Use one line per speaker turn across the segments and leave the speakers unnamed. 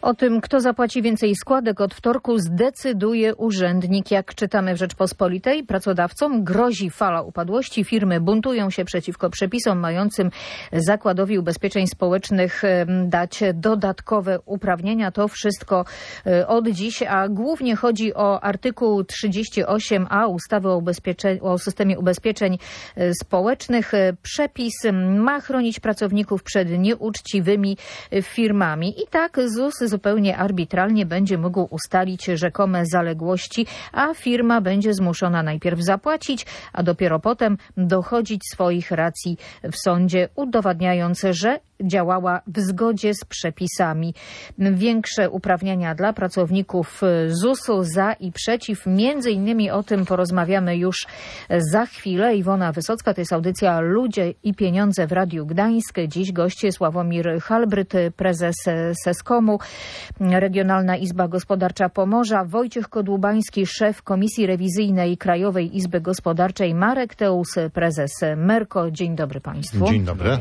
O tym, kto zapłaci więcej składek od wtorku, zdecyduje urzędnik. Jak czytamy w Rzeczpospolitej, pracodawcom grozi fala upadłości. Firmy buntują się przeciwko przepisom mającym Zakładowi Ubezpieczeń Społecznych dać dodatkowe uprawnienia. To wszystko od dziś, a głównie chodzi o artykuł 38a ustawy o systemie ubezpieczeń społecznych. Przepis ma chronić pracowników przed nieuczciwymi firmami. I tak ZUS zupełnie arbitralnie będzie mógł ustalić rzekome zaległości, a firma będzie zmuszona najpierw zapłacić, a dopiero potem dochodzić swoich racji w sądzie, udowadniając, że działała w zgodzie z przepisami. Większe uprawnienia dla pracowników ZUS-u za i przeciw. Między innymi o tym porozmawiamy już za chwilę. Iwona Wysocka, to jest audycja Ludzie i Pieniądze w Radiu Gdańsk. Dziś goście Sławomir Halbryt, prezes Sescomu, Regionalna Izba Gospodarcza Pomorza, Wojciech Kodłubański, szef Komisji Rewizyjnej Krajowej Izby Gospodarczej, Marek Teus, prezes Merco. Dzień dobry Państwu.
Dzień dobry.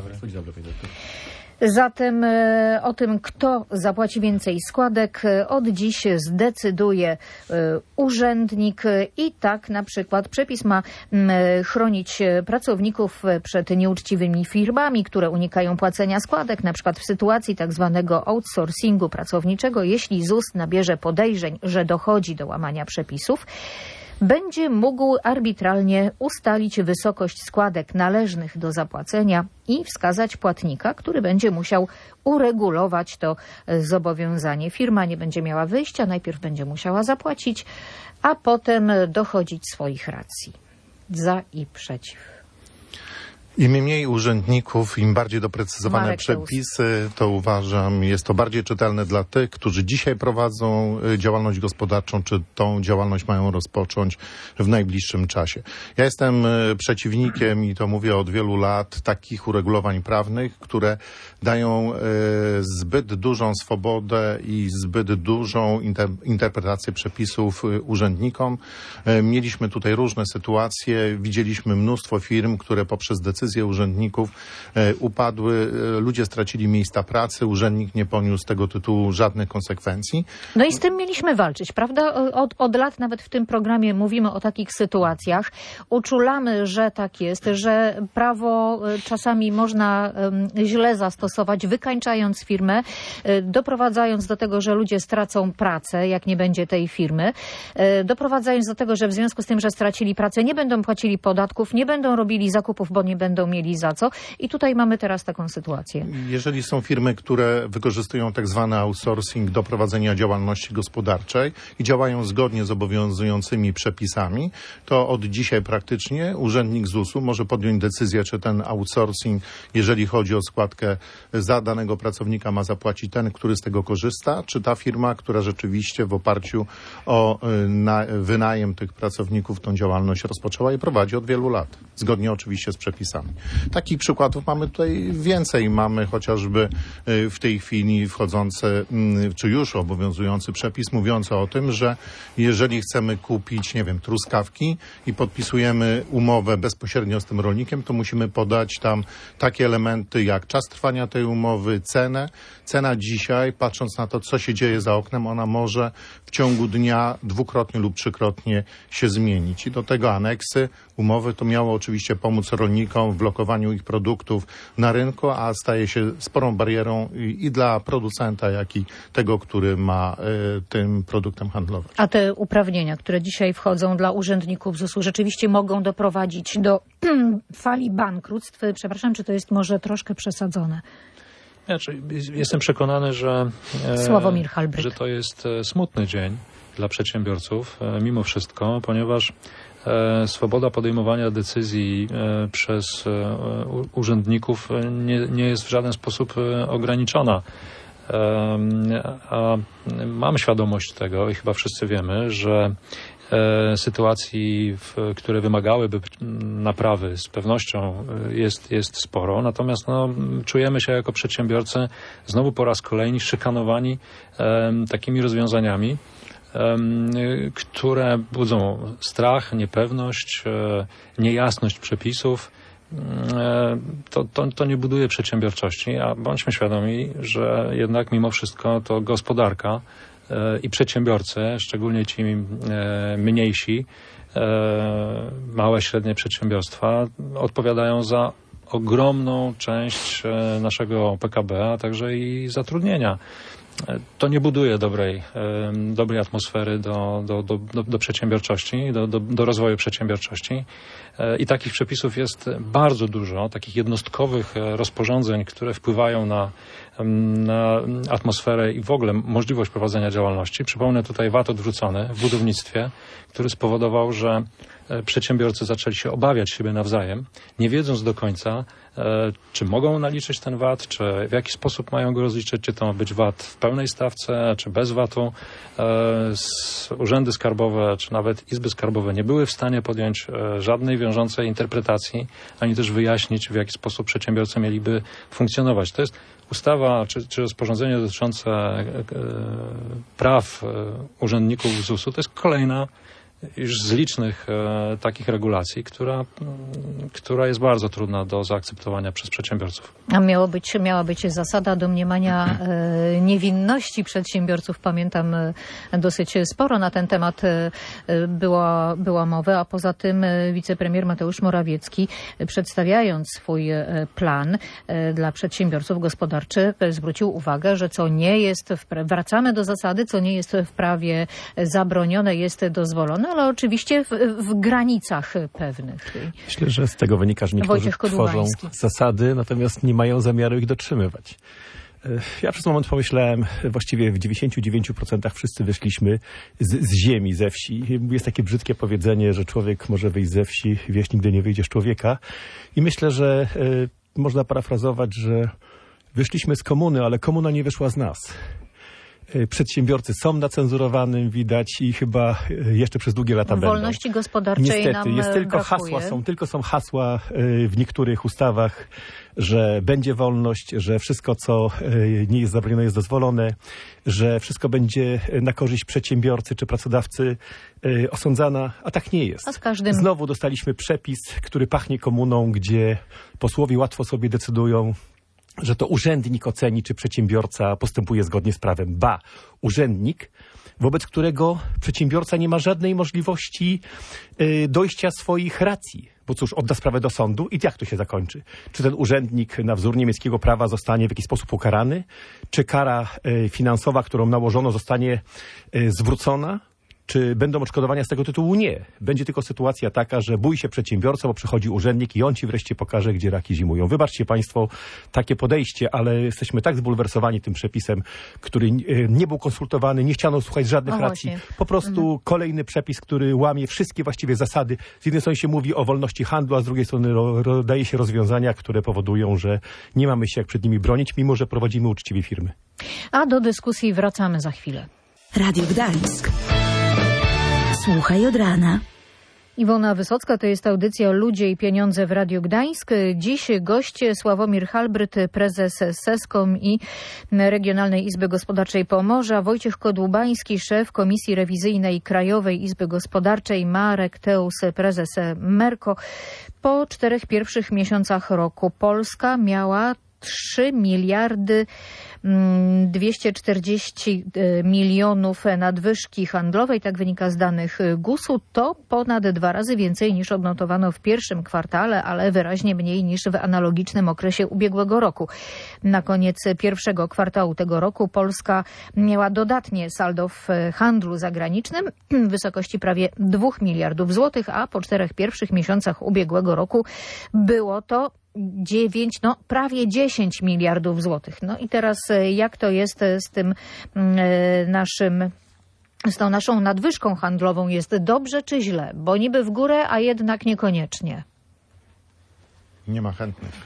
Zatem o tym, kto zapłaci więcej składek, od dziś zdecyduje urzędnik i tak na przykład przepis ma chronić pracowników przed nieuczciwymi firmami, które unikają płacenia składek, na przykład w sytuacji tak zwanego outsourcingu pracowniczego, jeśli ZUS nabierze podejrzeń, że dochodzi do łamania przepisów, będzie mógł arbitralnie ustalić wysokość składek należnych do zapłacenia i wskazać płatnika, który będzie musiał uregulować to zobowiązanie. Firma nie będzie miała wyjścia, najpierw będzie musiała zapłacić, a potem dochodzić swoich racji. Za i przeciw.
Im mniej urzędników, im bardziej doprecyzowane
Marek
przepisy, to uważam, jest to bardziej czytelne dla tych, którzy dzisiaj prowadzą działalność gospodarczą, czy tą działalność mają rozpocząć w najbliższym czasie. Ja jestem przeciwnikiem, i to mówię od wielu lat, takich uregulowań prawnych, które dają zbyt dużą swobodę i zbyt dużą interpretację przepisów urzędnikom. Mieliśmy tutaj różne sytuacje, widzieliśmy mnóstwo firm, które poprzez decyzje urzędników upadły, ludzie stracili miejsca pracy, urzędnik nie poniósł z tego tytułu żadnych konsekwencji.
No i z tym mieliśmy walczyć, prawda? Od lat nawet w tym programie mówimy o takich sytuacjach. Uczulamy, że tak jest, że prawo czasami można źle zastosować, wykańczając firmę, doprowadzając do tego, że ludzie stracą pracę, jak nie będzie tej firmy, doprowadzając do tego, że w związku z tym, że stracili pracę, nie będą płacili podatków, nie będą robili zakupów, bo nie będą mieli za co. I tutaj mamy teraz taką sytuację.
Jeżeli są firmy, które wykorzystują tak zwany outsourcing do prowadzenia działalności gospodarczej i działają zgodnie z obowiązującymi przepisami, to od dzisiaj praktycznie urzędnik ZUS-u może podjąć decyzję, czy ten outsourcing, jeżeli chodzi o składkę za danego pracownika, ma zapłacić ten, który z tego korzysta, czy ta firma, która rzeczywiście w oparciu o wynajem tych pracowników tą działalność rozpoczęła i prowadzi od wielu lat, zgodnie oczywiście z przepisami. Takich przykładów mamy tutaj więcej. Mamy chociażby w tej chwili wchodzący, czy już obowiązujący przepis mówiący o tym, że jeżeli chcemy kupić, nie wiem, truskawki i podpisujemy umowę bezpośrednio z tym rolnikiem, to musimy podać tam takie elementy jak czas trwania tej umowy, cenę. Cena dzisiaj, patrząc na to, co się dzieje za oknem, ona może w ciągu dnia dwukrotnie lub trzykrotnie się zmienić. I do tego aneksy umowy to miało oczywiście pomóc rolnikom w lokowaniu ich produktów na rynku, a staje się sporą barierą i dla producenta, jak i tego, który ma tym produktem handlować.
A te uprawnienia, które dzisiaj wchodzą dla urzędników ZUS-u, rzeczywiście mogą doprowadzić do fali bankructw? Przepraszam, czy to jest może troszkę przesadzone?
Jestem przekonany, że
Sławomir Halbryt,
że to jest smutny dzień dla przedsiębiorców, mimo wszystko, ponieważ swoboda podejmowania decyzji przez urzędników nie jest w żaden sposób ograniczona. A mam świadomość tego i chyba wszyscy wiemy, że sytuacji, które wymagałyby naprawy, z pewnością jest sporo. Natomiast czujemy się jako przedsiębiorcy znowu po raz kolejny szykanowani takimi rozwiązaniami, które budzą strach, niepewność, niejasność przepisów. to nie buduje przedsiębiorczości, a bądźmy świadomi, że jednak mimo wszystko to gospodarka i przedsiębiorcy, szczególnie ci mniejsi, małe, średnie przedsiębiorstwa odpowiadają za ogromną część naszego PKB, a także i zatrudnienia. To nie buduje dobrej atmosfery do przedsiębiorczości, do rozwoju przedsiębiorczości. I takich przepisów jest bardzo dużo, takich jednostkowych rozporządzeń, które wpływają na atmosferę i w ogóle możliwość prowadzenia działalności. Przypomnę tutaj VAT odwrócony w budownictwie, który spowodował, że przedsiębiorcy zaczęli się obawiać siebie nawzajem, nie wiedząc do końca, czy mogą naliczyć ten VAT, czy w jaki sposób mają go rozliczyć, czy to ma być VAT w pełnej stawce, czy bez VAT-u. Urzędy skarbowe, czy nawet izby skarbowe nie były w stanie podjąć żadnej wiążącej interpretacji, ani też wyjaśnić, w jaki sposób przedsiębiorcy mieliby funkcjonować. To jest ustawa, czy rozporządzenie dotyczące praw urzędników ZUS-u, to jest kolejna już z licznych takich regulacji, która jest bardzo trudna do zaakceptowania przez przedsiębiorców.
A miała być zasada domniemania niewinności przedsiębiorców. Pamiętam, dosyć sporo na ten temat była mowa, a poza tym wicepremier Mateusz Morawiecki, przedstawiając swój plan dla przedsiębiorców gospodarczych, zwrócił uwagę, że co nie jest, wracamy do zasady, co nie jest w prawie zabronione, jest dozwolone, ale oczywiście w granicach pewnych.
Myślę, że z tego wynika, że niektórzy tworzą zasady, natomiast nie mają zamiaru ich dotrzymywać. Ja przez moment pomyślałem, właściwie w 99% wszyscy wyszliśmy z ziemi, ze wsi. Jest takie brzydkie powiedzenie, że człowiek może wyjść ze wsi, wieś nigdy nie wyjdzie z człowieka. I myślę, że można parafrazować, że wyszliśmy z komuny, ale komuna nie wyszła z nas. Przedsiębiorcy są na cenzurowanym, widać, i chyba jeszcze przez długie lata będą.
Wolności gospodarczej
niestety,
nam
jest tylko
brakuje.
są hasła w niektórych ustawach, że będzie wolność, że wszystko, co nie jest zabronione, jest dozwolone, że wszystko będzie na korzyść przedsiębiorcy czy pracodawcy osądzana, a tak nie jest.
A z każdym...
Znowu dostaliśmy przepis, który pachnie komuną, gdzie posłowie łatwo sobie decydują, że to urzędnik oceni, czy przedsiębiorca postępuje zgodnie z prawem. Ba, urzędnik, wobec którego przedsiębiorca nie ma żadnej możliwości dojścia swoich racji. Bo cóż, odda sprawę do sądu i jak to się zakończy? Czy ten urzędnik na wzór niemieckiego prawa zostanie w jakiś sposób ukarany? Czy kara finansowa, którą nałożono, zostanie zwrócona? Czy będą odszkodowania z tego tytułu? Nie. Będzie tylko sytuacja taka, że bój się przedsiębiorca, bo przychodzi urzędnik i on ci wreszcie pokaże, gdzie raki zimują. Wybaczcie państwo takie podejście, ale jesteśmy tak zbulwersowani tym przepisem, który nie był konsultowany, nie chciano słuchać żadnych racji. Po prostu kolejny przepis, który łamie wszystkie właściwie zasady. Z jednej strony się mówi o wolności handlu, a z drugiej strony daje się rozwiązania, które powodują, że nie mamy się jak przed nimi bronić, mimo że prowadzimy uczciwie firmy.
A do dyskusji wracamy za chwilę.
Radio Gdańsk. Słuchaj od rana.
Iwona Wysocka, to jest audycja Ludzie i Pieniądze w Radiu Gdańsk. Dziś goście Sławomir Halbryt, prezes SESCOM i Regionalnej Izby Gospodarczej Pomorza, Wojciech Kodłubański, szef Komisji Rewizyjnej Krajowej Izby Gospodarczej, Marek Teus, prezes Merco. Po 4 pierwszych miesiącach roku Polska miała 3 miliardy 240 milionów nadwyżki handlowej, tak wynika z danych GUS-u. To ponad 2 razy więcej niż odnotowano w pierwszym kwartale, ale wyraźnie mniej niż w analogicznym okresie ubiegłego roku. Na koniec pierwszego kwartału tego roku Polska miała dodatnie saldo w handlu zagranicznym w wysokości prawie 2 miliardów złotych, a po 4 pierwszych miesiącach ubiegłego roku było to prawie 10 miliardów złotych. No i teraz jak to jest z tym z tą naszą nadwyżką handlową? Jest dobrze czy źle? Bo niby w górę, a jednak niekoniecznie.
Nie ma chętnych.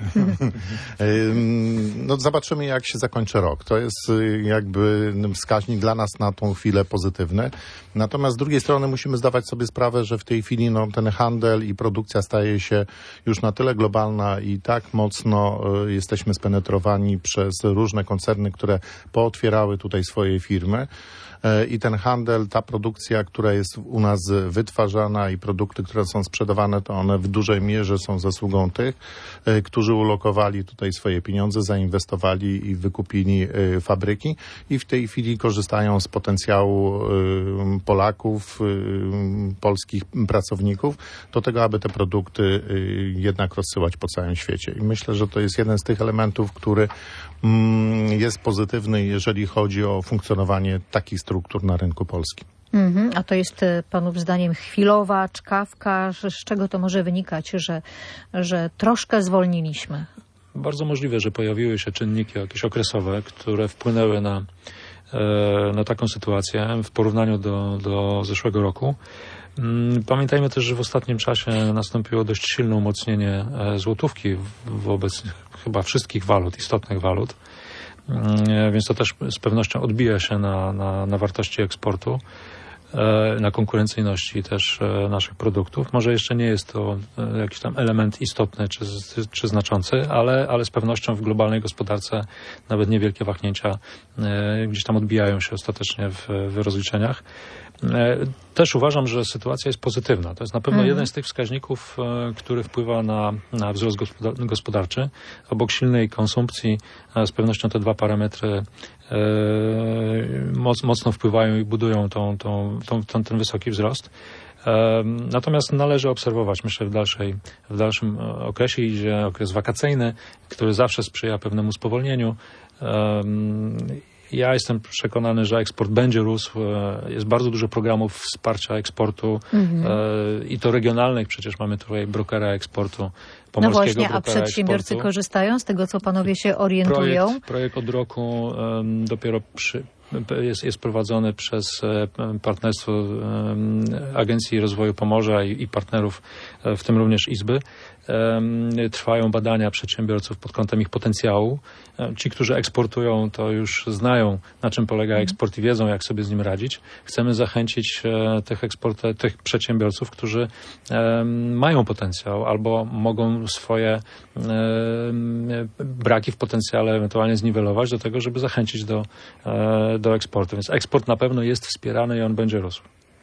No zobaczymy, jak się zakończy rok. To jest jakby wskaźnik dla nas na tą chwilę pozytywny. Natomiast z drugiej strony musimy zdawać sobie sprawę, że w tej chwili ten handel i produkcja staje się już na tyle globalna i tak mocno jesteśmy spenetrowani przez różne koncerny, które pootwierały tutaj swoje firmy. I ten handel, ta produkcja, która jest u nas wytwarzana i produkty, które są sprzedawane, to one w dużej mierze są zasługą tych, którzy ulokowali tutaj swoje pieniądze, zainwestowali i wykupili fabryki i w tej chwili korzystają z potencjału Polaków, polskich pracowników do tego, aby te produkty jednak rozsyłać po całym świecie. I myślę, że to jest jeden z tych elementów, który jest pozytywny, jeżeli chodzi o funkcjonowanie takich struktur na rynku polskim.
A to jest panów zdaniem chwilowa czkawka? Z czego to może wynikać, że troszkę zwolniliśmy?
Bardzo możliwe, że pojawiły się czynniki jakieś okresowe, które wpłynęły na taką sytuację w porównaniu do zeszłego roku. Pamiętajmy też, że w ostatnim czasie nastąpiło dość silne umocnienie złotówki wobec chyba wszystkich walut, istotnych walut. Więc to też z pewnością odbija się na wartości eksportu, na konkurencyjności też naszych produktów. Może jeszcze nie jest to jakiś tam element istotny czy znaczący, ale z pewnością w globalnej gospodarce nawet niewielkie wahnięcia gdzieś tam odbijają się ostatecznie w rozliczeniach. Też uważam, że sytuacja jest pozytywna. To jest na pewno jeden z tych wskaźników, który wpływa na wzrost gospodarczy. Obok silnej konsumpcji z pewnością te dwa parametry mocno wpływają i budują ten wysoki wzrost. Natomiast należy obserwować, myślę, w dalszym okresie idzie okres wakacyjny, który zawsze sprzyja pewnemu spowolnieniu. Ja jestem przekonany, że eksport będzie rósł. Jest bardzo dużo programów wsparcia eksportu i to regionalnych. Przecież mamy tutaj brokera eksportu, pomorskiego
brokera eksportu. A przedsiębiorcy korzystają z tego, co panowie się orientują?
Projekt od roku dopiero jest prowadzony przez partnerstwo Agencji Rozwoju Pomorza i partnerów, w tym również Izby. Trwają badania przedsiębiorców pod kątem ich potencjału. Ci, którzy eksportują, to już znają, na czym polega eksport i wiedzą, jak sobie z nim radzić. Chcemy zachęcić tych przedsiębiorców, którzy mają potencjał albo mogą swoje braki w potencjale ewentualnie zniwelować do tego, żeby zachęcić do eksportu. Więc eksport na pewno jest wspierany i on będzie rósł.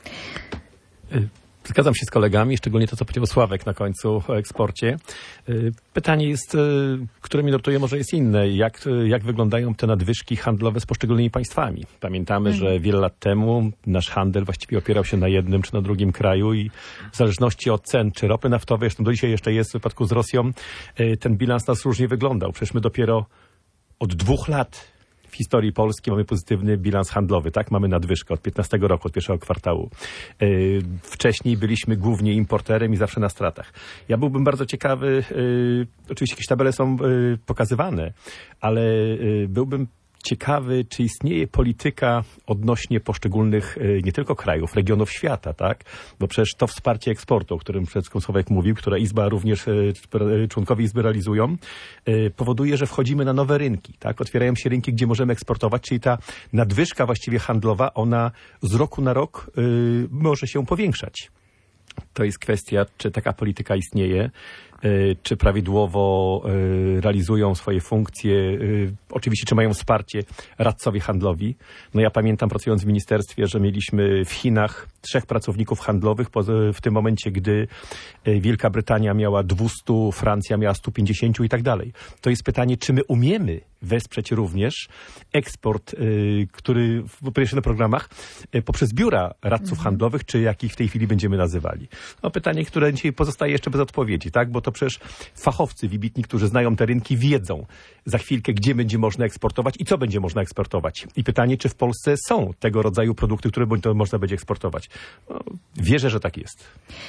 Zgadzam się z kolegami, szczególnie to, co powiedział Sławek na końcu o eksporcie. Pytanie jest, które mi notuje, może jest inne. Jak wyglądają te nadwyżki handlowe z poszczególnymi państwami? Pamiętamy, że wiele lat temu nasz handel właściwie opierał się na jednym czy na drugim kraju i w zależności od cen, czy ropy naftowej, zresztą do dzisiaj jeszcze jest w wypadku z Rosją, ten bilans nas różnie wyglądał. Przecież my dopiero od 2 lat w historii Polski mamy pozytywny bilans handlowy, tak? Mamy nadwyżkę od 15 roku, od pierwszego kwartału. Wcześniej byliśmy głównie importerem i zawsze na stratach. Ja byłbym bardzo ciekawy, oczywiście jakieś tabele są pokazywane, ale byłbym ciekawy, czy istnieje polityka odnośnie poszczególnych nie tylko krajów, regionów świata, tak? Bo przecież to wsparcie eksportu, o którym przed chwilą Sławek mówił, która Izba również, członkowie Izby realizują, powoduje, że wchodzimy na nowe rynki, tak? Otwierają się rynki, gdzie możemy eksportować, czyli ta nadwyżka właściwie handlowa, ona z roku na rok może się powiększać. To jest kwestia, czy taka polityka istnieje, czy prawidłowo realizują swoje funkcje, oczywiście czy mają wsparcie radcowie handlowi. No ja pamiętam, pracując w ministerstwie, że mieliśmy w Chinach 3 pracowników handlowych w tym momencie, gdy Wielka Brytania miała 200, Francja miała 150 i tak dalej. To jest pytanie, czy my umiemy wesprzeć również eksport, który w określonych programach poprzez biura radców handlowych, czy jakich w tej chwili będziemy nazywali. No pytanie, które dzisiaj pozostaje jeszcze bez odpowiedzi, tak? Bo to przecież fachowcy wybitni, którzy znają te rynki, wiedzą za chwilkę, gdzie będzie można eksportować i co będzie można eksportować. I pytanie, czy w Polsce są tego rodzaju produkty, które można będzie eksportować. No, wierzę, że tak jest.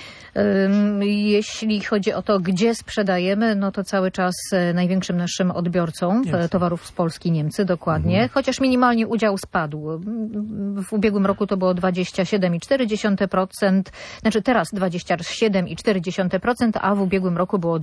Jeśli chodzi o to, gdzie sprzedajemy, no to cały czas największym naszym odbiorcą towarów z Polski Niemcy, dokładnie. Chociaż minimalnie udział spadł. W ubiegłym roku to było 27,4%, znaczy teraz 27,4%, a w ubiegłym roku było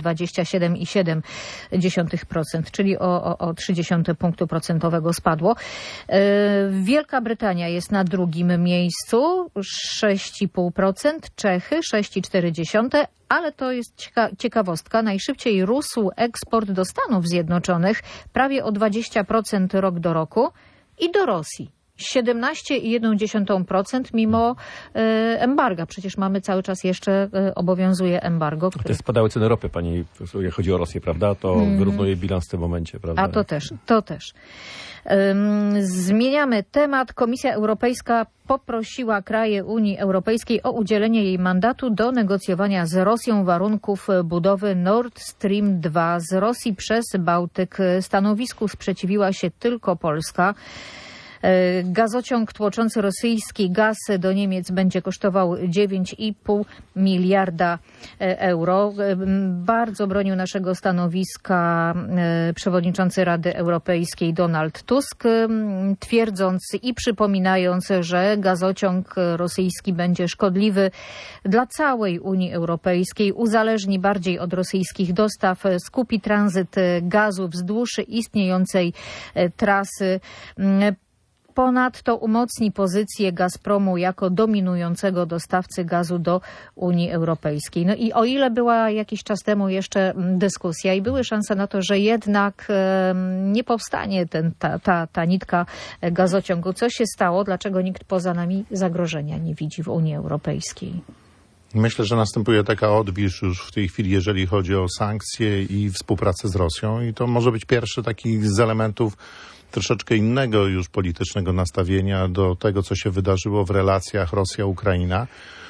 27,7%, czyli o 0,3 punktu procentowego spadło. Wielka Brytania jest na drugim miejscu, 6,5%, Czechy 6,4%, ale to jest ciekawostka. Najszybciej rósł eksport do Stanów Zjednoczonych, prawie o 20% rok do roku i do Rosji 17,1% mimo embarga. Przecież mamy cały czas jeszcze obowiązuje embargo.
Te spadały ceny ropy, pani, jak chodzi o Rosję, prawda? To wyrównuje bilans w tym momencie, prawda?
A to też. Zmieniamy temat. Komisja Europejska poprosiła kraje Unii Europejskiej o udzielenie jej mandatu do negocjowania z Rosją warunków budowy Nord Stream 2 z Rosji przez Bałtyk. Stanowisku sprzeciwiła się tylko Polska. Gazociąg tłoczący rosyjski gaz do Niemiec będzie kosztował 9,5 miliarda euro. Bardzo bronił naszego stanowiska przewodniczący Rady Europejskiej Donald Tusk, twierdząc i przypominając, że gazociąg rosyjski będzie szkodliwy dla całej Unii Europejskiej, uzależni bardziej od rosyjskich dostaw, skupi tranzyt gazu wzdłuż istniejącej trasy. Ponadto umocni pozycję Gazpromu jako dominującego dostawcy gazu do Unii Europejskiej. No i o ile była jakiś czas temu jeszcze dyskusja i były szanse na to, że jednak nie powstanie ta nitka gazociągu. Co się stało? Dlaczego nikt poza nami zagrożenia nie widzi w Unii Europejskiej?
Myślę, że następuje taka odwilż już w tej chwili, jeżeli chodzi o sankcje i współpracę z Rosją. I to może być pierwszy taki z elementów troszeczkę innego już politycznego nastawienia do tego, co się wydarzyło w relacjach Rosja-Ukraina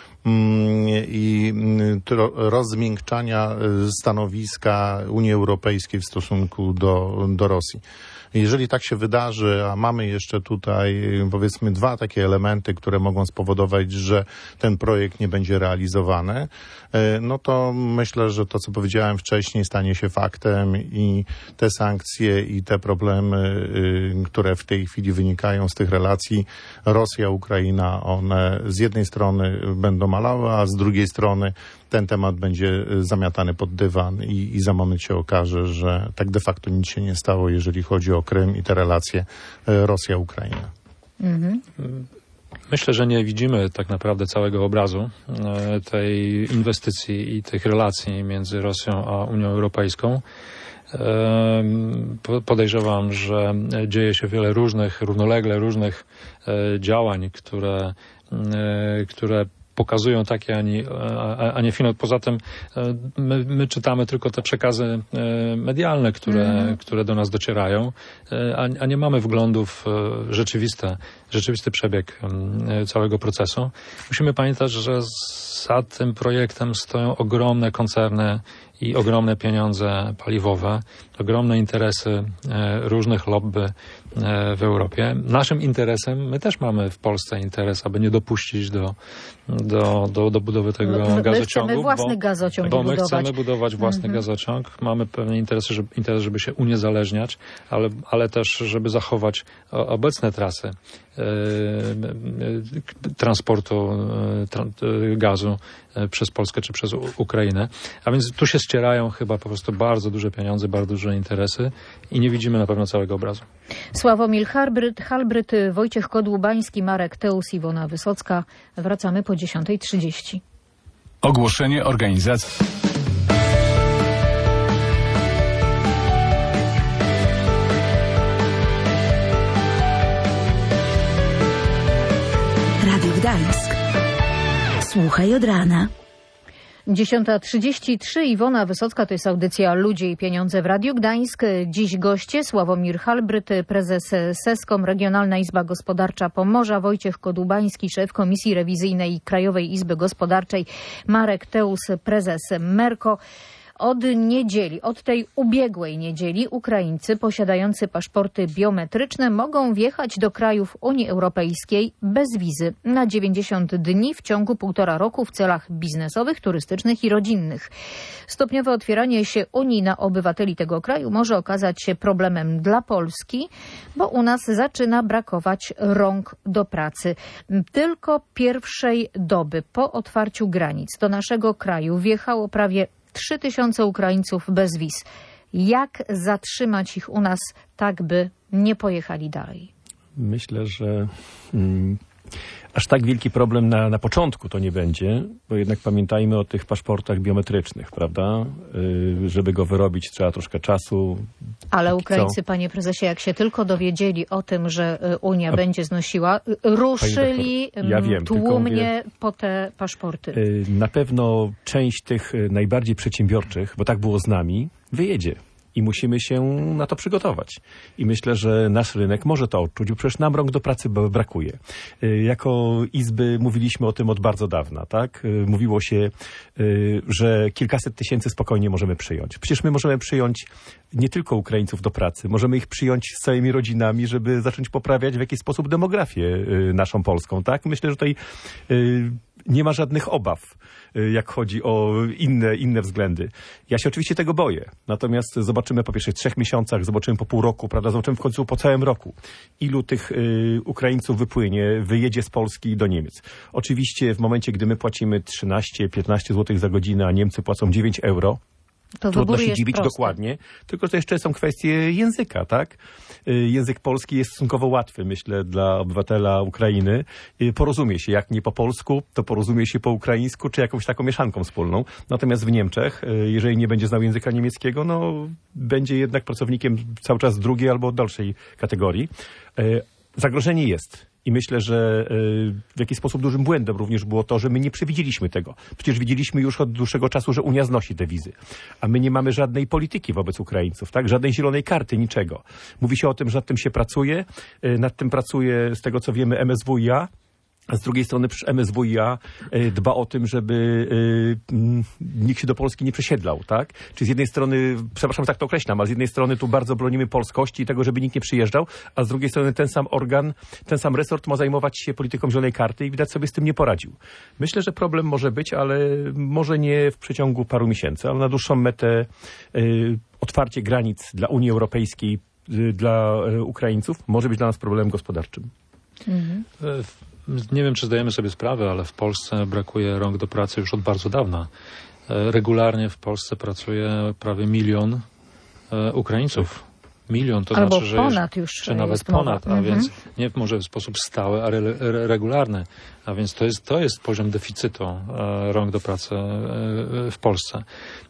i rozmiękczania stanowiska Unii Europejskiej w stosunku do Rosji. Jeżeli tak się wydarzy, a mamy jeszcze tutaj powiedzmy dwa takie elementy, które mogą spowodować, że ten projekt nie będzie realizowany, no to myślę, że to, co powiedziałem wcześniej, stanie się faktem i te sankcje i te problemy, które w tej chwili wynikają z tych relacji Rosja-Ukraina, one z jednej strony będą malały, a z drugiej strony ten temat będzie zamiatany pod dywan i za moment się okaże, że tak de facto nic się nie stało, jeżeli chodzi o Krym i te relacje Rosja-Ukraina.
Myślę, że nie widzimy tak naprawdę całego obrazu tej inwestycji i tych relacji między Rosją a Unią Europejską. Podejrzewam, że dzieje się wiele równolegle różnych działań, które pokazują takie, a nie finał. Poza tym my czytamy tylko te przekazy medialne, które do nas docierają, a nie mamy wglądu w rzeczywisty przebieg całego procesu. Musimy pamiętać, że za tym projektem stoją ogromne koncerny i ogromne pieniądze paliwowe, ogromne interesy różnych lobby w Europie. Naszym interesem, my też mamy w Polsce interes, aby nie dopuścić do budowy tego gazociągu.
My chcemy własny gazociąg
bo
budować.
My chcemy budować własny gazociąg. Mamy pewne interes, żeby się uniezależniać, ale też, żeby zachować obecne trasy transportu gazu przez Polskę czy przez Ukrainę. A więc tu się ścierają chyba po prostu bardzo duże pieniądze, bardzo duże interesy i nie widzimy na pewno całego obrazu.
Sławomir Halbryt, Wojciech Kodłubański, Marek Teus, Iwona Wysocka. Wracamy po 10:30.
Ogłoszenie organizacji.
Radio Gdańsk. Słuchaj od rana.
10:33. Iwona Wysocka, to jest audycja Ludzie i Pieniądze w Radiu Gdańsk. Dziś goście Sławomir Halbryt, prezes SESCOM, Regionalna Izba Gospodarcza Pomorza, Wojciech Kodłubański, szef Komisji Rewizyjnej Krajowej Izby Gospodarczej, Marek Teus, prezes MERKO. Od tej ubiegłej niedzieli Ukraińcy posiadający paszporty biometryczne mogą wjechać do krajów Unii Europejskiej bez wizy na 90 dni w ciągu 1,5 roku w celach biznesowych, turystycznych i rodzinnych. Stopniowe otwieranie się Unii na obywateli tego kraju może okazać się problemem dla Polski, bo u nas zaczyna brakować rąk do pracy. Tylko pierwszej doby po otwarciu granic do naszego kraju wjechało prawie 3000 Ukraińców bez wiz. Jak zatrzymać ich u nas tak, by nie pojechali dalej?
Myślę, że Aż tak wielki problem na początku to nie będzie, bo jednak pamiętajmy o tych paszportach biometrycznych, prawda? Żeby go wyrobić, trzeba troszkę czasu.
Ale Ukraińcy, panie prezesie, jak się tylko dowiedzieli o tym, że Unia będzie znosiła, ruszyli tłumnie po te paszporty.
Na pewno część tych najbardziej przedsiębiorczych, bo tak było z nami, wyjedzie. I musimy się na to przygotować. I myślę, że nasz rynek może to odczuć, bo przecież nam rąk do pracy brakuje. Jako Izby mówiliśmy o tym od bardzo dawna, tak? Mówiło się, że kilkaset tysięcy spokojnie możemy przyjąć. Przecież my możemy przyjąć nie tylko Ukraińców do pracy, możemy ich przyjąć z całymi rodzinami, żeby zacząć poprawiać w jakiś sposób demografię naszą polską, tak? Myślę, że tutaj nie ma żadnych obaw, jak chodzi o inne względy. Ja się oczywiście tego boję. Natomiast zobaczymy po pierwszych 3 miesiącach, zobaczymy po pół roku, prawda? Zobaczymy w końcu po całym roku, ilu tych Ukraińców wyjedzie z Polski do Niemiec. Oczywiście w momencie, gdy my płacimy 13-15 zł za godzinę, a Niemcy płacą 9 euro, trudno się dziwić dokładnie, tylko to jeszcze są kwestie języka, tak? Język polski jest stosunkowo łatwy, myślę, dla obywatela Ukrainy. Porozumie się, jak nie po polsku, to porozumie się po ukraińsku, czy jakąś taką mieszanką wspólną. Natomiast w Niemczech, jeżeli nie będzie znał języka niemieckiego, no będzie jednak pracownikiem cały czas drugiej albo dalszej kategorii. Zagrożenie jest. I myślę, że w jakiś sposób dużym błędem również było to, że my nie przewidzieliśmy tego. Przecież widzieliśmy już od dłuższego czasu, że Unia znosi te wizy. A my nie mamy żadnej polityki wobec Ukraińców, tak? Żadnej zielonej karty, niczego. Mówi się o tym, że nad tym się pracuje. Nad tym pracuje, z tego co wiemy, MSWiA. A z drugiej strony MSWiA dba o tym, żeby nikt się do Polski nie przesiedlał, tak? Czyli z jednej strony, przepraszam, tak to określam, ale z jednej strony tu bardzo bronimy polskości i tego, żeby nikt nie przyjeżdżał, a z drugiej strony ten sam organ, ten sam resort ma zajmować się polityką zielonej karty i widać sobie z tym nie poradził. Myślę, że problem może być, ale może nie w przeciągu paru miesięcy, ale na dłuższą metę otwarcie granic dla Unii Europejskiej, dla Ukraińców może być dla nas problemem gospodarczym.
Mhm.
Nie wiem, czy zdajemy sobie sprawę, ale w Polsce brakuje rąk do pracy już od bardzo dawna. Regularnie w Polsce pracuje prawie 1 milion Ukraińców. 1 milion to
albo
znaczy, że
ponad już
czy nawet ponad, a więc nie może w sposób stały, ale regularny. A więc to jest poziom deficytu rąk do pracy w Polsce.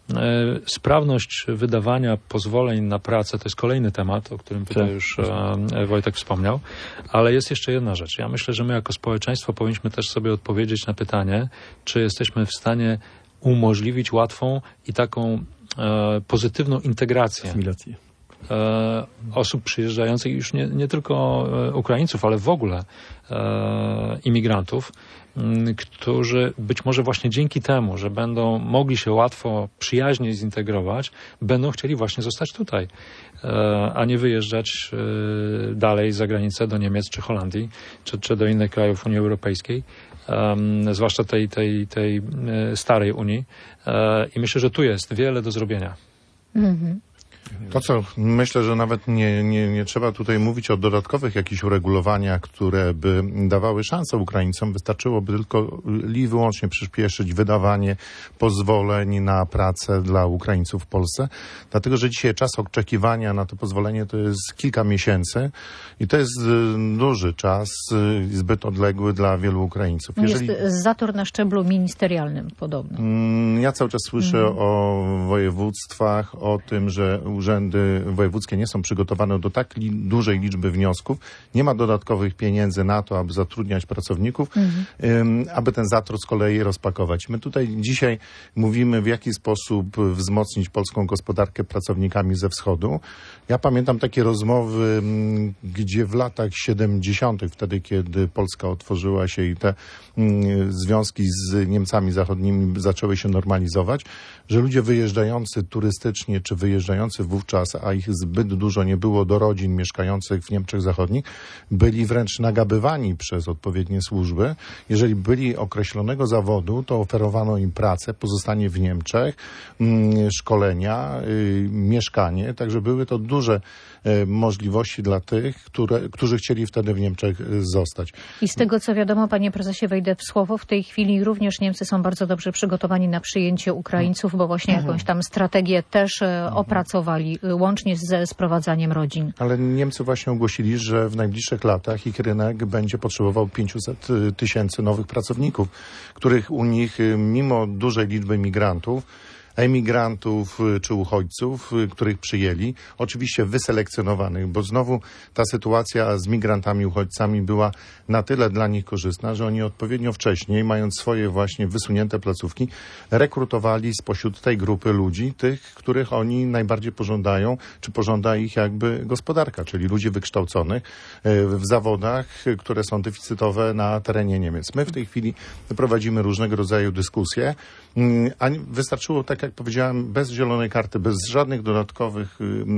Sprawność wydawania pozwoleń na pracę to jest kolejny temat, o którym tutaj już Wojtek wspomniał, ale jest jeszcze jedna rzecz. Ja myślę, że my jako społeczeństwo powinniśmy też sobie odpowiedzieć na pytanie, czy jesteśmy w stanie umożliwić łatwą i taką pozytywną integrację osób przyjeżdżających, już nie tylko Ukraińców, ale w ogóle imigrantów, którzy być może właśnie dzięki temu, że będą mogli się łatwo, przyjaźnie zintegrować, będą chcieli właśnie zostać tutaj, a nie wyjeżdżać dalej za granicę do Niemiec czy Holandii, czy do innych krajów Unii Europejskiej, zwłaszcza tej starej Unii. I myślę, że tu jest wiele do zrobienia.
Mhm.
To co, myślę, że nawet nie trzeba tutaj mówić o dodatkowych jakichś uregulowaniach, które by dawały szansę Ukraińcom. Wystarczyłoby tylko i wyłącznie przyspieszyć wydawanie pozwoleń na pracę dla Ukraińców w Polsce. Dlatego, że dzisiaj czas oczekiwania na to pozwolenie to jest kilka miesięcy i to jest duży czas, zbyt odległy dla wielu Ukraińców.
Jest zator na szczeblu ministerialnym podobno.
Ja cały czas słyszę o województwach, o tym, że urzędy wojewódzkie nie są przygotowane do tak dużej liczby wniosków. Nie ma dodatkowych pieniędzy na to, aby zatrudniać pracowników, aby ten zator z kolei rozpakować. My tutaj dzisiaj mówimy, w jaki sposób wzmocnić polską gospodarkę pracownikami ze wschodu. Ja pamiętam takie rozmowy, gdzie w latach 70., wtedy kiedy Polska otworzyła się i te związki z Niemcami zachodnimi zaczęły się normalizować, że ludzie wyjeżdżający turystycznie czy wyjeżdżający wówczas, a ich zbyt dużo nie było do rodzin mieszkających w Niemczech Zachodnich, byli wręcz nagabywani przez odpowiednie służby. Jeżeli byli określonego zawodu, to oferowano im pracę, pozostanie w Niemczech, szkolenia, mieszkanie. Także były to duże możliwości dla tych, którzy chcieli wtedy w Niemczech zostać.
I z tego co wiadomo, panie prezesie, wejdę w słowo, w tej chwili również Niemcy są bardzo dobrze przygotowani na przyjęcie Ukraińców, bo właśnie jakąś tam strategię też opracowali. zbankrutowali, łącznie ze sprowadzaniem rodzin.
Ale Niemcy właśnie ogłosili, że w najbliższych latach ich rynek będzie potrzebował 500 000 nowych pracowników, których u nich mimo dużej liczby migrantów, emigrantów czy uchodźców, których przyjęli, oczywiście wyselekcjonowanych, bo znowu ta sytuacja z migrantami, uchodźcami była na tyle dla nich korzystna, że oni odpowiednio wcześniej, mając swoje właśnie wysunięte placówki, rekrutowali spośród tej grupy ludzi, tych, których oni najbardziej pożądają, czy pożąda ich jakby gospodarka, czyli ludzi wykształconych w zawodach, które są deficytowe na terenie Niemiec. My w tej chwili prowadzimy różnego rodzaju dyskusje, a wystarczyło, tak jak powiedziałem, bez zielonej karty, bez żadnych dodatkowych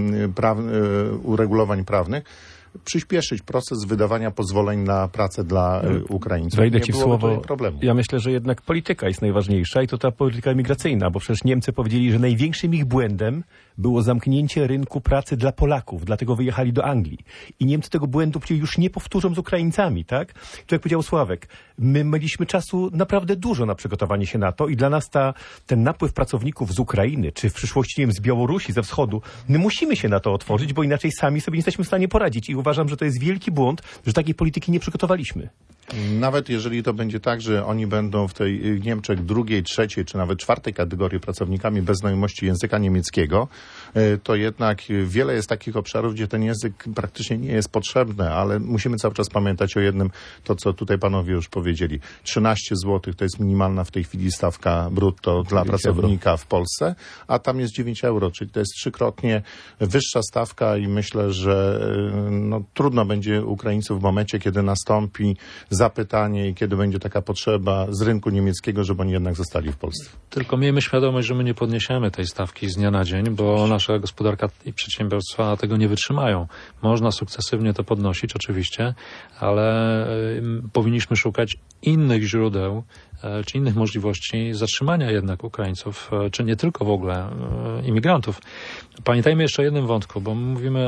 uregulowań prawnych, przyspieszyć proces wydawania pozwoleń na pracę dla Ukraińców.
Wejdę ci w słowo.
Problemu.
Ja myślę, że jednak polityka jest najważniejsza i to ta polityka migracyjna, bo przecież Niemcy powiedzieli, że największym ich błędem było zamknięcie rynku pracy dla Polaków, dlatego wyjechali do Anglii. I Niemcy tego błędu już nie powtórzą z Ukraińcami, tak? Tu jak powiedział Sławek, my mieliśmy czasu naprawdę dużo na przygotowanie się na to i dla nas ten napływ pracowników z Ukrainy, czy w przyszłości, nie wiem, z Białorusi, ze wschodu, my musimy się na to otworzyć, bo inaczej sami sobie nie jesteśmy w stanie poradzić. I uważam, że to jest wielki błąd, że takiej polityki nie przygotowaliśmy.
Nawet jeżeli to będzie tak, że oni będą w tej Niemczech drugiej, trzeciej, czy nawet czwartej kategorii pracownikami bez znajomości języka niemieckiego, to jednak wiele jest takich obszarów, gdzie ten język praktycznie nie jest potrzebny, ale musimy cały czas pamiętać o jednym, to co tutaj panowie już powiedzieli. 13 zł to jest minimalna w tej chwili stawka brutto dla pracownika w Polsce, a tam jest 9 euro, czyli to jest 3-krotnie wyższa stawka i myślę, że trudno będzie Ukraińców w momencie, kiedy nastąpi zapytanie i kiedy będzie taka potrzeba z rynku niemieckiego, żeby oni jednak zostali w Polsce.
Tylko miejmy świadomość, że my nie podniesiemy tej stawki z dnia na dzień, bo nasza gospodarka i przedsiębiorstwa tego nie wytrzymają. Można sukcesywnie to podnosić oczywiście, ale powinniśmy szukać innych źródeł czy innych możliwości zatrzymania jednak Ukraińców, czy nie tylko w ogóle imigrantów. Pamiętajmy jeszcze o jednym wątku, bo mówimy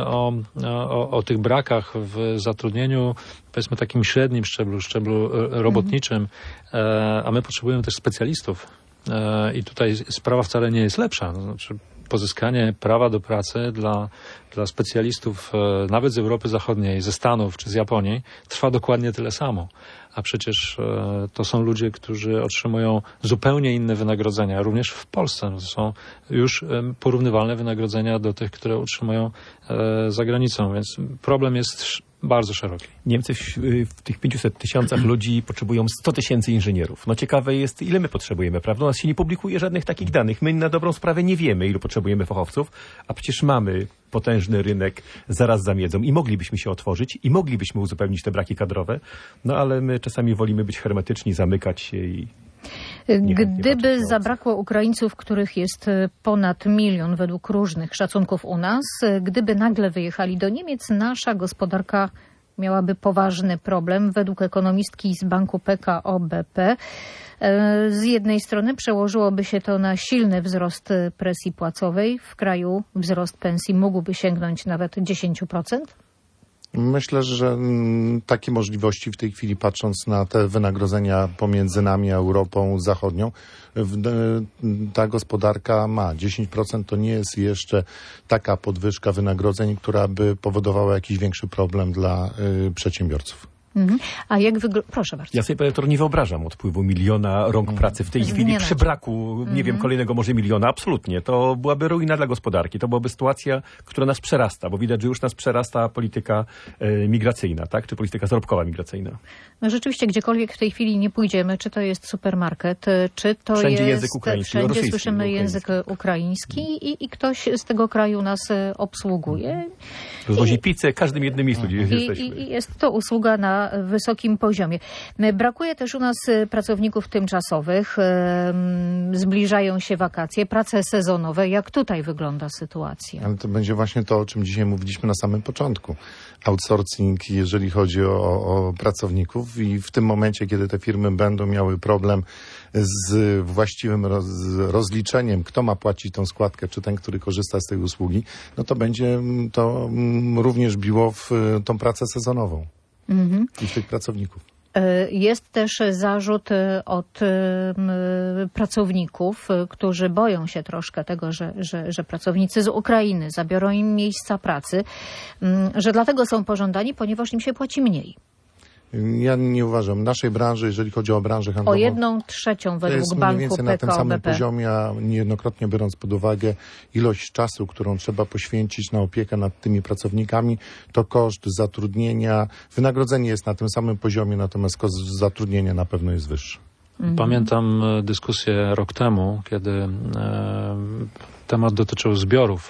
o tych brakach w zatrudnieniu, powiedzmy takim średnim szczeblu robotniczym, a my potrzebujemy też specjalistów. I tutaj sprawa wcale nie jest lepsza. To znaczy pozyskanie prawa do pracy dla specjalistów nawet z Europy Zachodniej, ze Stanów czy z Japonii trwa dokładnie tyle samo. A przecież to są ludzie, którzy otrzymują zupełnie inne wynagrodzenia, również w Polsce. To są już porównywalne wynagrodzenia do tych, które otrzymują za granicą, więc problem jest bardzo szeroki.
Niemcy w tych 500 000 ludzi potrzebują 100 000 inżynierów. No ciekawe jest, ile my potrzebujemy, prawda? U nas się nie publikuje żadnych takich danych. My na dobrą sprawę nie wiemy, ilu potrzebujemy fachowców, a przecież mamy potężny rynek zaraz za miedzą i moglibyśmy się otworzyć i moglibyśmy uzupełnić te braki kadrowe, no ale my czasami wolimy być hermetyczni, zamykać się i...
Gdyby zabrakło Ukraińców, których jest ponad 1 milion według różnych szacunków u nas, gdyby nagle wyjechali do Niemiec, nasza gospodarka miałaby poważny problem. Według ekonomistki z banku PKO BP z jednej strony przełożyłoby się to na silny wzrost presji płacowej. W kraju wzrost pensji mógłby sięgnąć nawet 10%.
Myślę, że takie możliwości w tej chwili, patrząc na te wynagrodzenia pomiędzy nami a Europą Zachodnią, ta gospodarka ma. 10% to nie jest jeszcze taka podwyżka wynagrodzeń, która by powodowała jakiś większy problem dla przedsiębiorców.
A jak proszę bardzo.
Ja sobie to nie wyobrażam odpływu 1 miliona rąk pracy w tej chwili przy braku, nie wiem, kolejnego może 1 miliona. Absolutnie. To byłaby ruina dla gospodarki. To byłaby sytuacja, która nas przerasta, bo widać, że już nas przerasta polityka migracyjna, tak? Czy polityka zarobkowa migracyjna.
No rzeczywiście, gdziekolwiek w tej chwili nie pójdziemy, czy to jest supermarket, czy to
wszędzie
jest...
język ukraiński,
wszędzie
rosyjski,
słyszymy język ukraiński i ktoś z tego kraju nas obsługuje.
Rozwozi pizzę, każdym jednym miejscu, gdzie jesteśmy.
I jest to usługa na wysokim poziomie. Brakuje też u nas pracowników tymczasowych. Zbliżają się wakacje, prace sezonowe. Jak tutaj wygląda sytuacja?
Ale to będzie właśnie to, o czym dzisiaj mówiliśmy na samym początku. Outsourcing, jeżeli chodzi o pracowników i w tym momencie, kiedy te firmy będą miały problem z właściwym rozliczeniem, kto ma płacić tą składkę, czy ten, który korzysta z tej usługi, no to będzie to również biło w tą pracę sezonową i w tych pracowników.
Jest też zarzut od pracowników, którzy boją się troszkę tego, że pracownicy z Ukrainy zabiorą im miejsca pracy, że dlatego są pożądani, ponieważ im się płaci mniej.
Ja nie uważam. W naszej branży, jeżeli chodzi o branżę handlową...
O 1/3 według
jest
banku
mniej więcej na tym
PKO
samym
BP.
poziomie, a niejednokrotnie biorąc pod uwagę ilość czasu, którą trzeba poświęcić na opiekę nad tymi pracownikami, to koszt zatrudnienia, wynagrodzenie jest na tym samym poziomie, natomiast koszt zatrudnienia na pewno jest wyższy.
Pamiętam dyskusję rok temu, kiedy temat dotyczył zbiorów.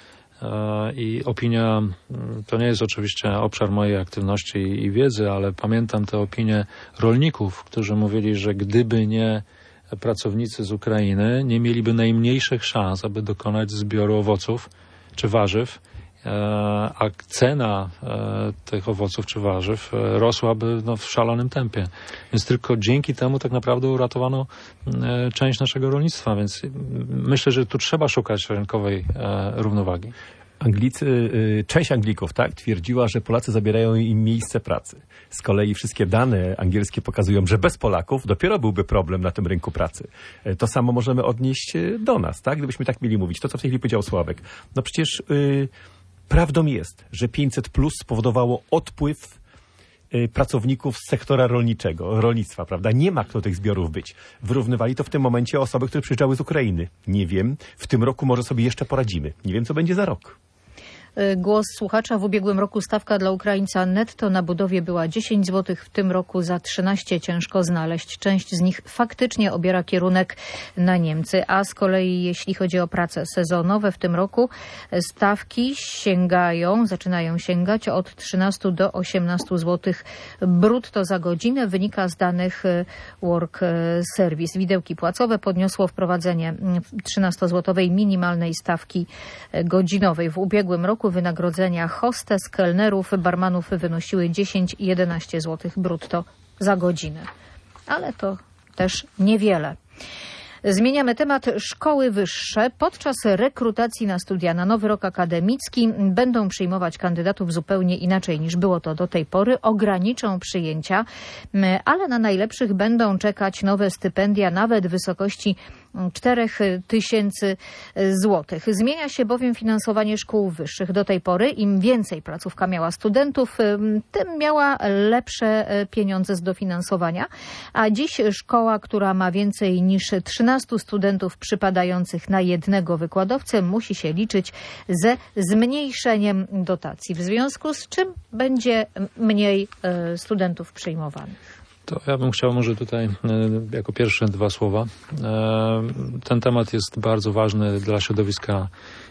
I opinia, to nie jest oczywiście obszar mojej aktywności i wiedzy, ale pamiętam te opinie rolników, którzy mówili, że gdyby nie pracownicy z Ukrainy, nie mieliby najmniejszych szans, aby dokonać zbioru owoców czy warzyw, a cena tych owoców czy warzyw rosłaby w szalonym tempie. Więc tylko dzięki temu tak naprawdę uratowano część naszego rolnictwa, więc myślę, że tu trzeba szukać rynkowej równowagi.
Część Anglików, tak, twierdziła, że Polacy zabierają im miejsce pracy. Z kolei wszystkie dane angielskie pokazują, że bez Polaków dopiero byłby problem na tym rynku pracy. To samo możemy odnieść do nas, tak, gdybyśmy tak mieli mówić. To, co w tej chwili powiedział Sławek. No przecież prawdą jest, że 500+ spowodowało odpływ pracowników z sektora rolnictwa, prawda? Nie ma kto tych zbiorów być. Wyrównywali to w tym momencie osoby, które przyjeżdżały z Ukrainy. Nie wiem, w tym roku może sobie jeszcze poradzimy. Nie wiem, co będzie za rok.
Głos słuchacza: w ubiegłym roku stawka dla Ukraińca netto na budowie była 10 zł, w tym roku za 13 ciężko znaleźć. Część z nich faktycznie obiera kierunek na Niemcy, a z kolei jeśli chodzi o prace sezonowe w tym roku, stawki zaczynają sięgać od 13 do 18 zł brutto za godzinę, wynika z danych Work Service. Widełki płacowe podniosło wprowadzenie 13-złotowej minimalnej stawki godzinowej. W ubiegłym roku wynagrodzenia hostes, kelnerów, barmanów wynosiły 10 i 11 zł brutto za godzinę. Ale to też niewiele. Zmieniamy temat. Szkoły wyższe podczas rekrutacji na studia na nowy rok akademicki będą przyjmować kandydatów zupełnie inaczej niż było to do tej pory. Ograniczą przyjęcia, ale na najlepszych będą czekać nowe stypendia, nawet w wysokości 4000 złotych. Zmienia się bowiem finansowanie szkół wyższych. Do tej pory im więcej placówka miała studentów, tym miała lepsze pieniądze z dofinansowania. A dziś szkoła, która ma więcej niż 13 studentów przypadających na jednego wykładowcę, musi się liczyć ze zmniejszeniem dotacji, w związku z czym będzie mniej studentów przyjmowanych.
To ja bym chciał może tutaj jako pierwsze 2 słowa. Ten temat jest bardzo ważny dla środowiska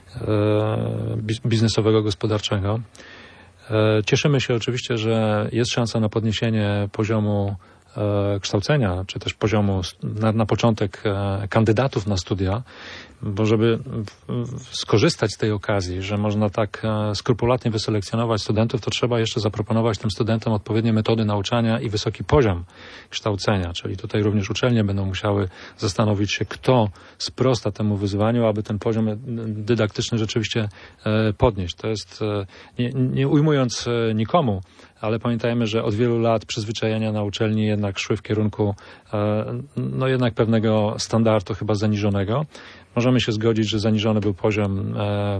biznesowego, gospodarczego. Cieszymy się oczywiście, że jest szansa na podniesienie poziomu kształcenia, czy też poziomu na początek kandydatów na studia, bo żeby skorzystać z tej okazji, że można tak skrupulatnie wyselekcjonować studentów, to trzeba jeszcze zaproponować tym studentom odpowiednie metody nauczania i wysoki poziom kształcenia, czyli tutaj również uczelnie będą musiały zastanowić się, kto sprosta temu wyzwaniu, aby ten poziom dydaktyczny rzeczywiście podnieść. To jest, nie ujmując nikomu, ale pamiętajmy, że od wielu lat przyzwyczajenia na uczelni jednak szły w kierunku jednak pewnego standardu chyba zaniżonego. Możemy się zgodzić, że zaniżony był poziom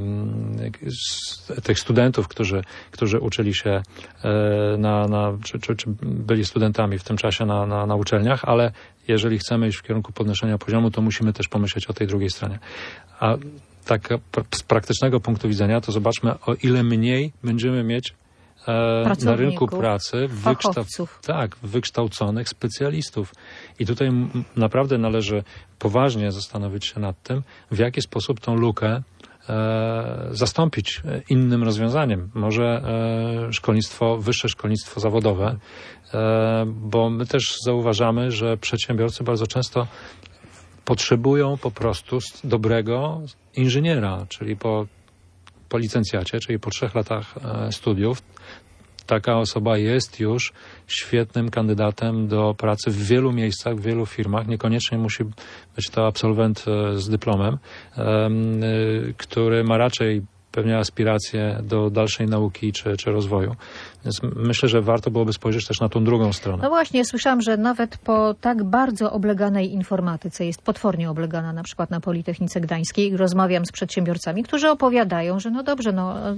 tych studentów, którzy uczyli się czy byli studentami w tym czasie na uczelniach, ale jeżeli chcemy iść w kierunku podnoszenia poziomu, to musimy też pomyśleć o tej drugiej stronie. A tak z praktycznego punktu widzenia, to zobaczmy, o ile mniej będziemy mieć na rynku pracy wykształconych specjalistów. I tutaj naprawdę należy poważnie zastanowić się nad tym, w jaki sposób tą lukę zastąpić innym rozwiązaniem. Może wyższe szkolnictwo zawodowe, bo my też zauważamy, że przedsiębiorcy bardzo często potrzebują po prostu dobrego inżyniera, czyli po licencjacie, czyli po 3 latach studiów, taka osoba jest już świetnym kandydatem do pracy w wielu miejscach, w wielu firmach. Niekoniecznie musi być to absolwent z dyplomem, który ma raczej pewnie aspiracje do dalszej nauki czy rozwoju. Więc myślę, że warto byłoby spojrzeć też na tą drugą stronę.
No właśnie, słyszałam, że nawet po tak bardzo obleganej informatyce, jest potwornie oblegana na przykład na Politechnice Gdańskiej, rozmawiam z przedsiębiorcami, którzy opowiadają, że no dobrze,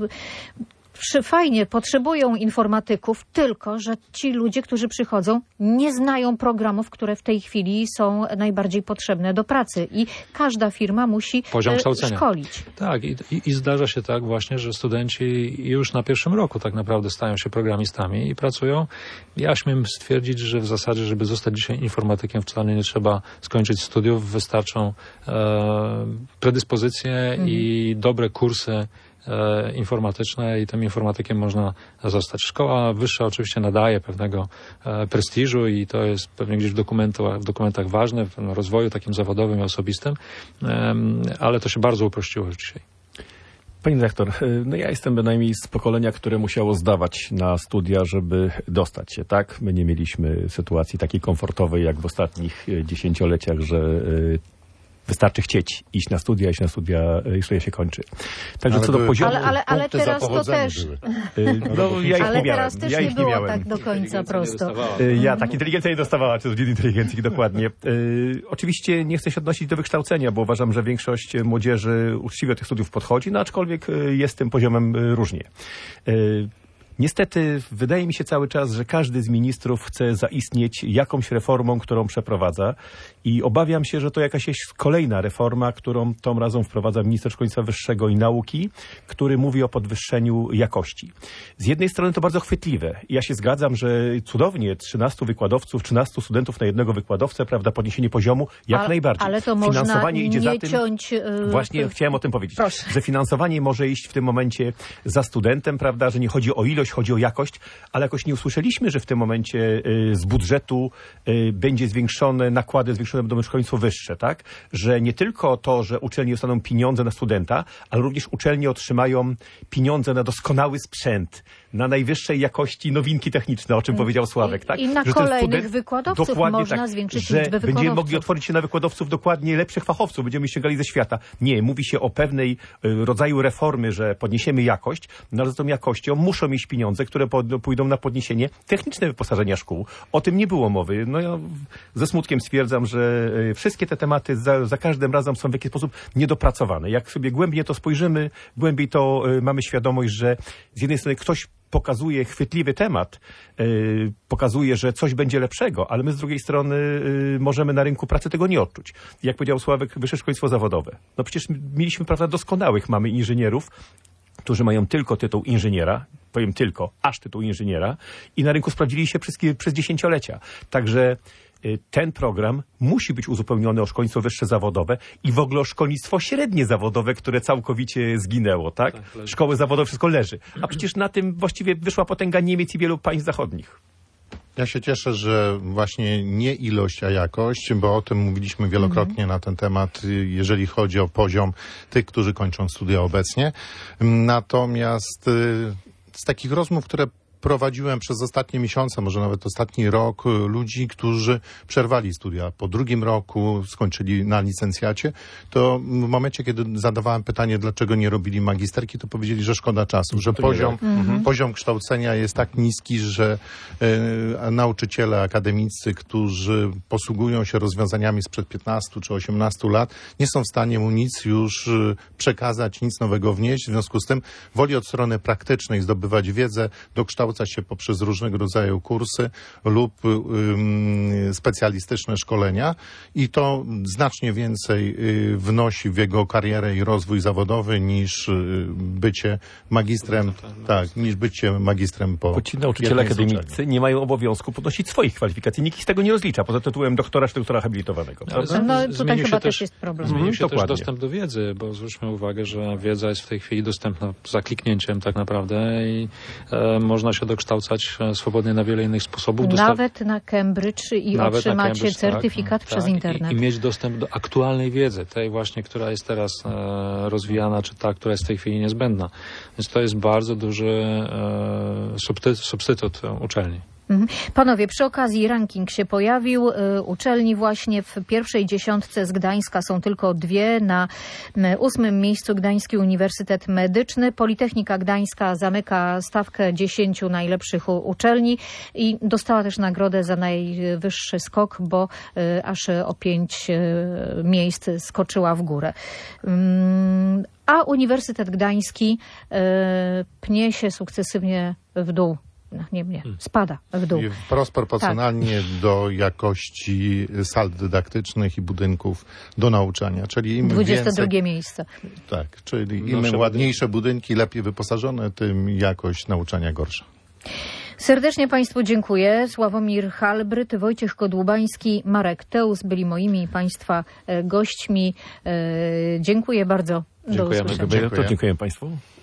fajnie, potrzebują informatyków, tylko że ci ludzie, którzy przychodzą, nie znają programów, które w tej chwili są najbardziej potrzebne do pracy i każda firma musi szkolić.
Tak, i zdarza się tak właśnie, że studenci już na pierwszym roku tak naprawdę stają się programistami i pracują. Ja śmiem stwierdzić, że w zasadzie, żeby zostać dzisiaj informatykiem, wcale nie trzeba skończyć studiów, wystarczą predyspozycje i dobre kursy informatyczne i tym informatykiem można zostać. Szkoła wyższa oczywiście nadaje pewnego prestiżu i to jest pewnie gdzieś w dokumentach ważne, w rozwoju takim zawodowym i osobistym, ale to się bardzo uprościło już dzisiaj.
Pani dyrektor, no ja jestem bynajmniej z pokolenia, które musiało zdawać na studia, żeby dostać się, tak? My nie mieliśmy sytuacji takiej komfortowej jak w ostatnich dziesięcioleciach, że wystarczy chcieć iść na studia i studia się kończy. Także co do poziomu...
Ale teraz to też... Ale teraz też nie było tak do końca prosto.
Tak, inteligencja nie dostawała, czy z dzień inteligencji, dokładnie. Oczywiście nie chcę się odnosić do wykształcenia, bo uważam, że większość młodzieży uczciwie do tych studiów podchodzi, no aczkolwiek jest tym poziomem różnie. Niestety wydaje mi się cały czas, że każdy z ministrów chce zaistnieć jakąś reformą, którą przeprowadza i obawiam się, że to jakaś jest kolejna reforma, którą tym razem wprowadza minister szkolnictwa wyższego i nauki, który mówi o podwyższeniu jakości. Z jednej strony to bardzo chwytliwe. Ja się zgadzam, że cudownie 13 wykładowców, 13 studentów na jednego wykładowcę, prawda, podniesienie poziomu, jak najbardziej.
Ale to można
finansowanie idzie
nie
za
ciąć...
Właśnie chciałem o tym powiedzieć,
Proszę.
że finansowanie może iść w tym momencie za studentem, prawda, że nie chodzi o ilość, chodzi o jakość, ale jakoś nie usłyszeliśmy, że w tym momencie z budżetu będzie zwiększone nakłady, zwiększone będą szkolnictwo wyższe, tak? Że nie tylko to, że uczelnie dostaną pieniądze na studenta, ale również uczelnie otrzymają pieniądze na doskonały sprzęt, na najwyższej jakości nowinki techniczne, o czym powiedział Sławek, tak?
I na
że
kolejnych wykładowców można zwiększyć liczbę wykładowców.
Będziemy mogli otworzyć się na wykładowców dokładnie lepszych fachowców, będziemy ściągali ze świata. Nie, mówi się o pewnej rodzaju reformy, że podniesiemy jakość, no ale za tą jakością muszą mieć pieniądze, które pójdą na podniesienie techniczne wyposażenia szkół. O tym nie było mowy. No ja ze smutkiem stwierdzam, że wszystkie te tematy za każdym razem są w jakiś sposób niedopracowane. Jak sobie głębiej to spojrzymy, głębiej to mamy świadomość, że z jednej strony ktoś pokazuje chwytliwy temat, pokazuje, że coś będzie lepszego, ale my z drugiej strony możemy na rynku pracy tego nie odczuć. Jak powiedział Sławek, wyższe szkolnictwo zawodowe. No przecież mieliśmy, prawda, doskonałych mamy inżynierów, którzy mają tylko tytuł inżyniera, powiem tylko, aż tytuł inżyniera i na rynku sprawdzili się przez dziesięciolecia. Także ten program musi być uzupełniony o szkolnictwo wyższe zawodowe i w ogóle o szkolnictwo średnie zawodowe, które całkowicie zginęło, tak? Szkoły zawodowe, wszystko leży. A przecież na tym właściwie wyszła potęga Niemiec i wielu państw zachodnich.
Ja się cieszę, że właśnie nie ilość, a jakość, bo o tym mówiliśmy wielokrotnie na ten temat, jeżeli chodzi o poziom tych, którzy kończą studia obecnie. Natomiast z takich rozmów, które prowadziłem przez ostatnie miesiące, może nawet ostatni rok, ludzi, którzy przerwali studia po drugim roku, skończyli na licencjacie, to w momencie, kiedy zadawałem pytanie, dlaczego nie robili magisterki, to powiedzieli, że szkoda czasu, że poziom kształcenia jest tak niski, że nauczyciele akademicy, którzy posługują się rozwiązaniami sprzed 15 czy 18 lat, nie są w stanie mu nic już przekazać, nic nowego wnieść. W związku z tym woli od strony praktycznej zdobywać wiedzę, dokształcać się poprzez różnego rodzaju kursy lub specjalistyczne szkolenia i to znacznie więcej wnosi w jego karierę i rozwój zawodowy niż bycie magistrem, niż bycie magistrem po.
Bo ci nauczyciele akademicy nie mają obowiązku podnosić swoich kwalifikacji. Nikt ich z tego nie rozlicza, poza tytułem doktora czy doktora habilitowanego.
No tutaj chyba też jest problem.
Zmienił się też dostęp do wiedzy, bo zwróćmy uwagę, że wiedza jest w tej chwili dostępna za kliknięciem tak naprawdę i można się dokształcać swobodnie na wiele innych sposobów.
Nawet na Cambridge i otrzymacie certyfikat przez internet.
I mieć dostęp do aktualnej wiedzy, tej właśnie, która jest teraz rozwijana, czy ta, która jest w tej chwili niezbędna. Więc to jest bardzo duży substytut uczelni.
Panowie, przy okazji ranking się pojawił. Uczelni właśnie w pierwszej 10 z Gdańska są tylko 2. Na 8. miejscu Gdański Uniwersytet Medyczny. Politechnika Gdańska zamyka stawkę 10 najlepszych uczelni i dostała też nagrodę za najwyższy skok, bo aż o 5 miejsc skoczyła w górę. A Uniwersytet Gdański pnie się sukcesywnie w dół. Spada w dół.
I wprost proporcjonalnie do jakości sal dydaktycznych i budynków do nauczania. Czyli im
22
więcej,
miejsce.
tak, czyli im ładniejsze budynki, lepiej wyposażone, tym jakość nauczania gorsza.
Serdecznie Państwu dziękuję. Sławomir Halbryt, Wojciech Kodłubański, Marek Teus byli moimi Państwa gośćmi. Dziękuję bardzo. Do usłyszenia.
Dziękuję Państwu.